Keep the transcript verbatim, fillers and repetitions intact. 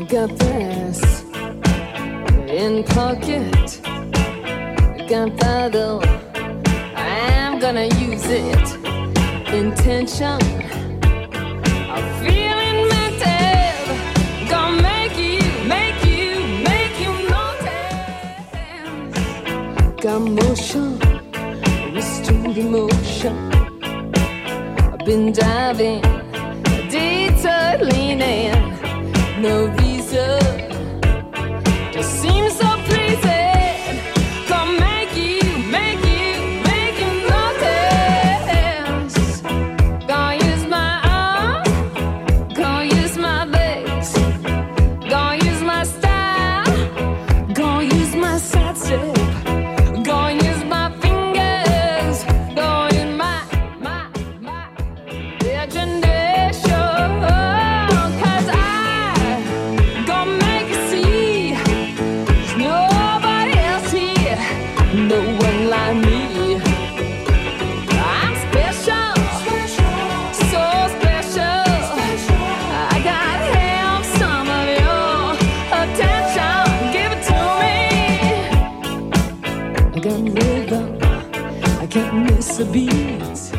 got brass in pocket, gunpowder, I'm gonna use it. Intention of feeling mental, gonna make you, make you, make you notice. Got motion, restored emotion. I've been diving, detour leaning, no reason, just seems so pleasing. Gonna make you, make you, make you notice. Gonna use my arm, gonna use my legs, gonna use my style, gonna use my side step, gonna use my fingers, gonna use my, my, my imagination. No one like me. I'm special, so special. I gotta have some of your attention. Give it to me. I got rhythm, I can't miss a beat.